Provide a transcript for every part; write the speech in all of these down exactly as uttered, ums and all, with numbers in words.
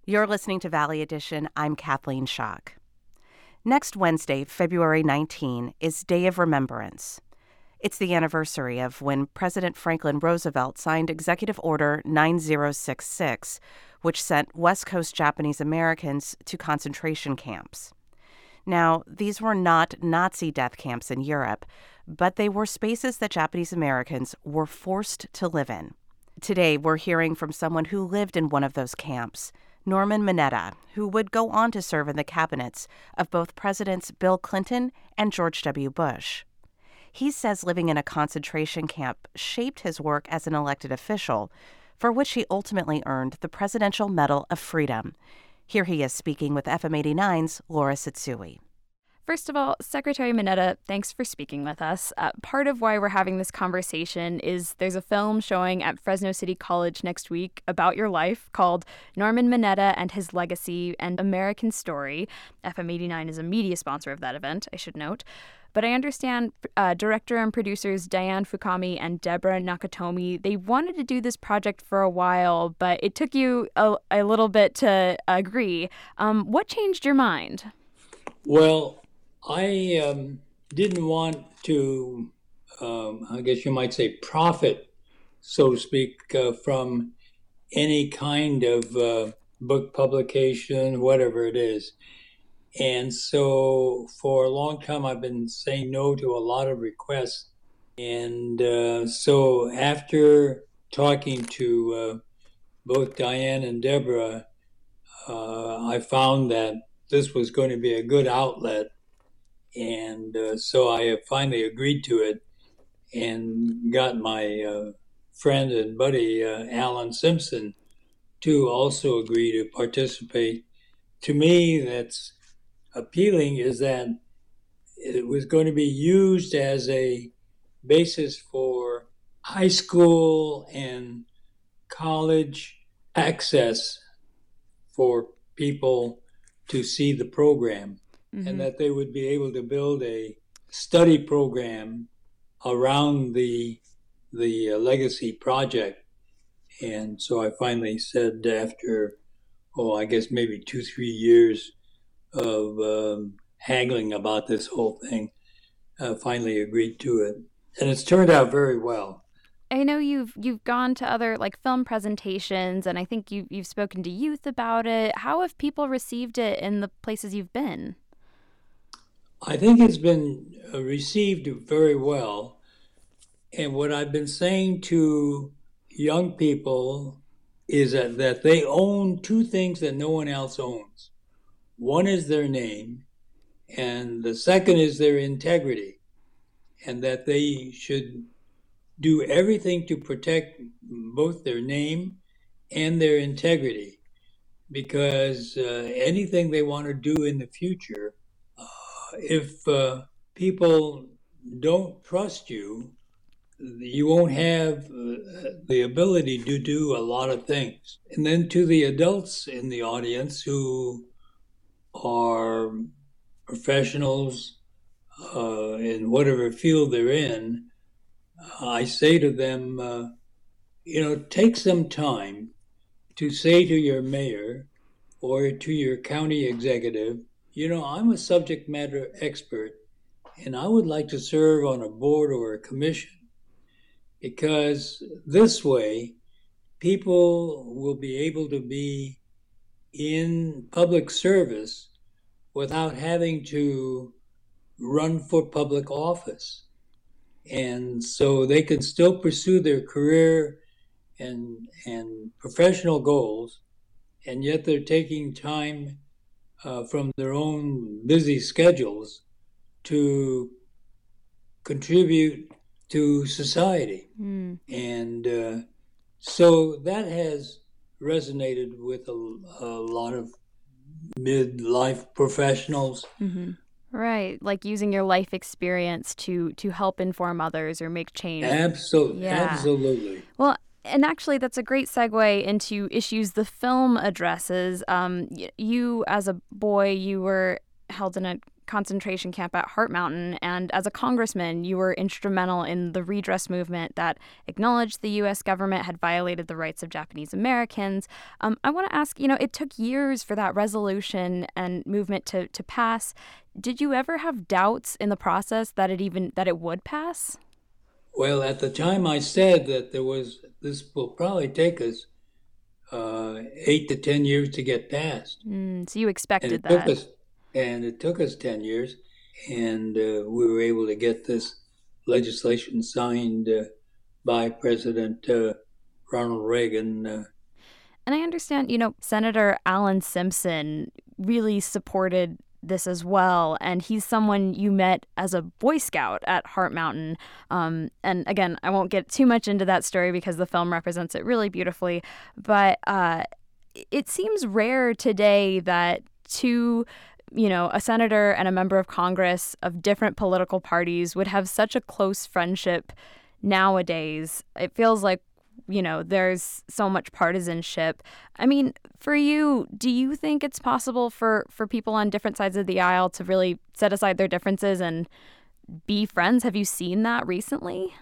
You're listening to Valley Edition. I'm Kathleen Schock. Next Wednesday, February nineteenth, is Day of Remembrance. It's the anniversary of when President Franklin Roosevelt signed Executive Order nine zero six six, which sent West Coast Japanese Americans to concentration camps. Now, these were not Nazi death camps in Europe, but they were spaces that Japanese Americans were forced to live in. Today, we're hearing from someone who lived in one of those camps, Norman Mineta, who would go on to serve in the cabinets of both Presidents Bill Clinton and George W. Bush. He says living in a concentration camp shaped his work as an elected official, for which he ultimately earned the Presidential Medal of Freedom. Here he is speaking with F M eighty-nine's Laura Tsutsui. First of all, Secretary Mineta, thanks for speaking with us. Uh, part of why we're having this conversation is there's a film showing at Fresno City College next week about your life called Norman Mineta and His Legacy and American Story. F M eighty-nine is a media sponsor of that event, I should note. But I understand uh, director and producers Diane Fukami and Deborah Nakatomi, they wanted to do this project for a while, but it took you a, a little bit to agree. Um, what changed your mind? Well, I um, didn't want to, um, I guess you might say, profit, so to speak, uh, from any kind of uh, book publication, whatever it is. And so for a long time, I've been saying no to a lot of requests. And uh, so after talking to uh, both Diane and Deborah, uh, I found that this was going to be a good outlet. And uh, so I have finally agreed to it and got my uh, friend and buddy, uh, Alan Simpson, to also agree to participate. To me, that's appealing is that it was going to be used as a basis for high school and college access for people to see the program. Mm-hmm. And that they would be able to build a study program around the the uh, legacy project. And so I finally said after, oh, I guess maybe two, three years of um, haggling about this whole thing, uh, finally agreed to it. And it's turned out very well. I know you've you've gone to other like film presentations, and I think you you've spoken to youth about it. How have people received it in the places you've been? I think it's been received very well. And what I've been saying to young people is that, that they own two things that no one else owns. One is their name, and the second is their integrity, and that they should do everything to protect both their name and their integrity, because uh, anything they want to do in the future, if uh, people don't trust you, you won't have uh, the ability to do a lot of things. And then to the adults in the audience who are professionals uh, in whatever field they're in, I say to them, uh, you know, take some time to say to your mayor or to your county executive, you know, I'm a subject matter expert, and I would like to serve on a board or a commission, because this way people will be able to be in public service without having to run for public office. And so they can still pursue their career and, and professional goals, and yet they're taking time Uh, from their own busy schedules to contribute to society. Mm. And uh, so that has resonated with a, a lot of midlife professionals. Mm-hmm. Right, like using your life experience to to help inform others or make change. Absolutely, yeah. Absolutely. Well, and actually, that's a great segue into issues the film addresses. Um, you, as a boy, you were held in a concentration camp at Heart Mountain, and as a congressman, you were instrumental in the redress movement that acknowledged the U S government had violated the rights of Japanese Americans. Um, I want to ask, you know, it took years for that resolution and movement to, to pass. Did you ever have doubts in the process that it even that it would pass? Well, at the time I said that there was, this will probably take us uh, eight to ten years to get passed. Mm, so you expected and it that. Took us, and it took us ten years, and uh, we were able to get this legislation signed uh, by President uh, Ronald Reagan. Uh, and I understand, you know, Senator Alan Simpson really supported this as well, and he's someone you met as a Boy Scout at Heart Mountain. Um, and again, I won't get too much into that story because the film represents it really beautifully, but uh, it seems rare today that two, you know, a senator and a member of Congress of different political parties would have such a close friendship nowadays. It feels like, you know, there's so much partisanship. I mean, for you, do you think it's possible for, for people on different sides of the aisle to really set aside their differences and be friends? Have you seen that recently?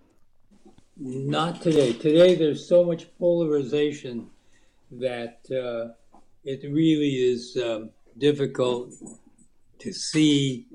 Not today. Today, there's so much polarization that uh, it really is um, difficult to see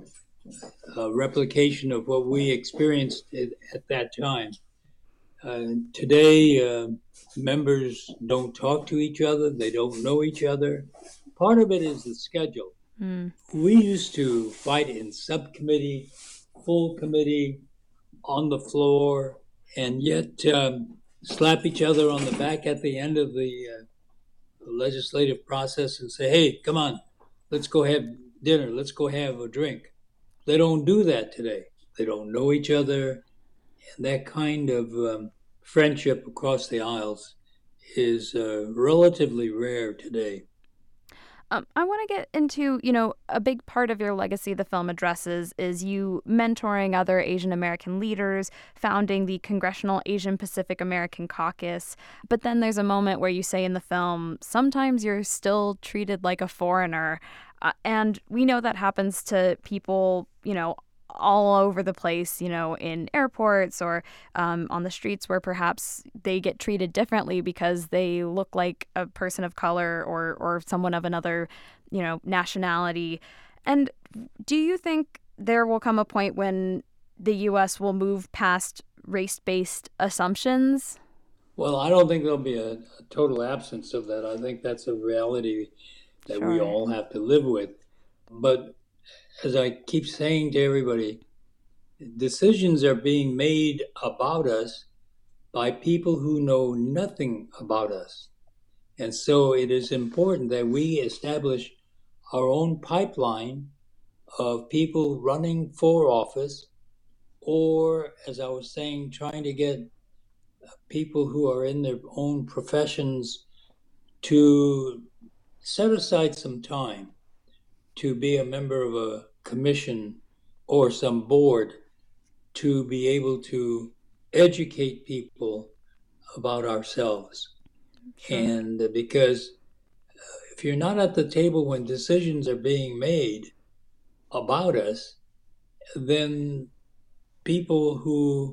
a replication of what we experienced at, at that time. Uh, today, uh, members don't talk to each other. They don't know each other. Part of it is the schedule. Mm. We used to fight in subcommittee, full committee, on the floor, and yet um, slap each other on the back at the end of the uh, legislative process and say, hey, come on, let's go have dinner. Let's go have a drink. They don't do that today. They don't know each other. And that kind of um, friendship across the aisles is uh, relatively rare today. Um, I want to get into, you know, a big part of your legacy the film addresses is you mentoring other Asian American leaders, founding the Congressional Asian Pacific American Caucus. But then there's a moment where you say in the film, sometimes you're still treated like a foreigner. Uh, and we know that happens to people, you know, all over the place, you know, in airports or um, on the streets where perhaps they get treated differently because they look like a person of color or, or someone of another, you know, nationality. And do you think there will come a point when the U S will move past race-based assumptions? Well, I don't think there'll be a, a total absence of that. I think that's a reality that sure. we all have to live with. But as I keep saying to everybody, decisions are being made about us by people who know nothing about us. And so it is important that we establish our own pipeline of people running for office, or, as I was saying, trying to get people who are in their own professions to set aside some time to be a member of a commission or some board to be able to educate people about ourselves. Sure. And because if you're not at the table when decisions are being made about us, then people who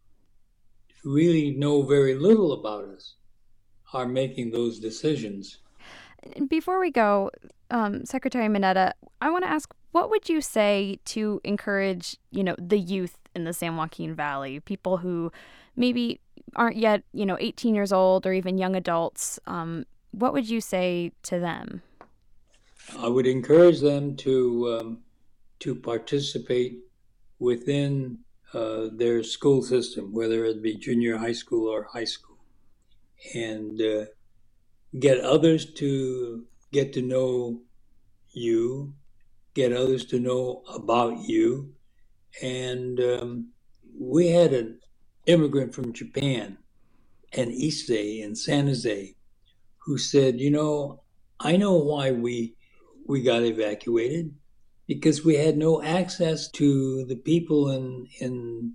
really know very little about us are making those decisions. Before we go, um, Secretary Mineta, I want to ask, what would you say to encourage, you know, the youth in the San Joaquin Valley, people who maybe aren't yet, you know, eighteen years old or even young adults? Um, what would you say to them? I would encourage them to um, to participate within uh, their school system, whether it be junior high school or high school, and uh, get others to get to know you, get others to know about you. And um, we had an immigrant from Japan, an Issei in San Jose, who said, you know, I know why we we got evacuated, because we had no access to the people in in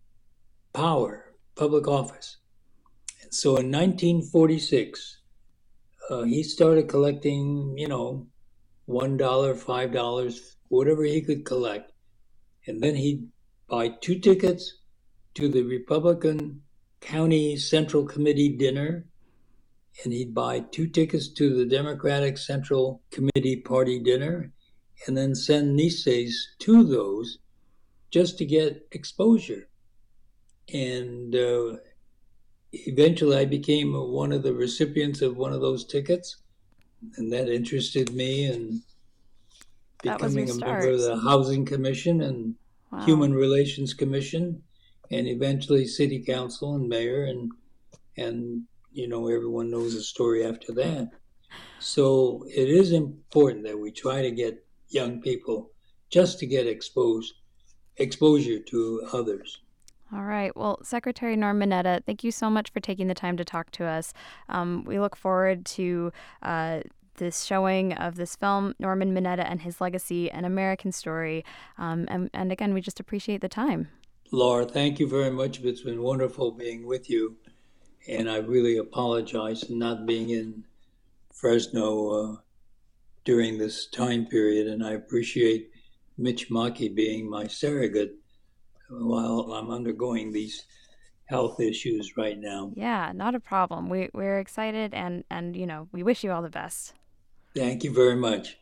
power, public office. And so in nineteen forty-six, uh, he started collecting, you know, one dollar, five dollars whatever he could collect. And then he'd buy two tickets to the Republican County Central Committee dinner, and he'd buy two tickets to the Democratic Central Committee party dinner, and then send nieces to those just to get exposure. And uh, eventually I became one of the recipients of one of those tickets, and that interested me in becoming a member of the Housing Commission and wow. Human Relations Commission, and eventually City Council and Mayor, and and you know, everyone knows the story after that. So it is important that we try to get young people just to get exposed, exposure to others. All right. Well, Secretary Norm Mineta, thank you so much for taking the time to talk to us. Um, we look forward to uh, this showing of this film, Norman Mineta and His Legacy, An American Story. Um, and, and again, we just appreciate the time. Laura, thank you very much. It's been wonderful being with you. And I really apologize for not being in Fresno uh, during this time period. And I appreciate Mitch Mackey being my surrogate while I'm undergoing these health issues right now. Yeah, not a problem. We, we're excited and, and, you know, we wish you all the best. Thank you very much.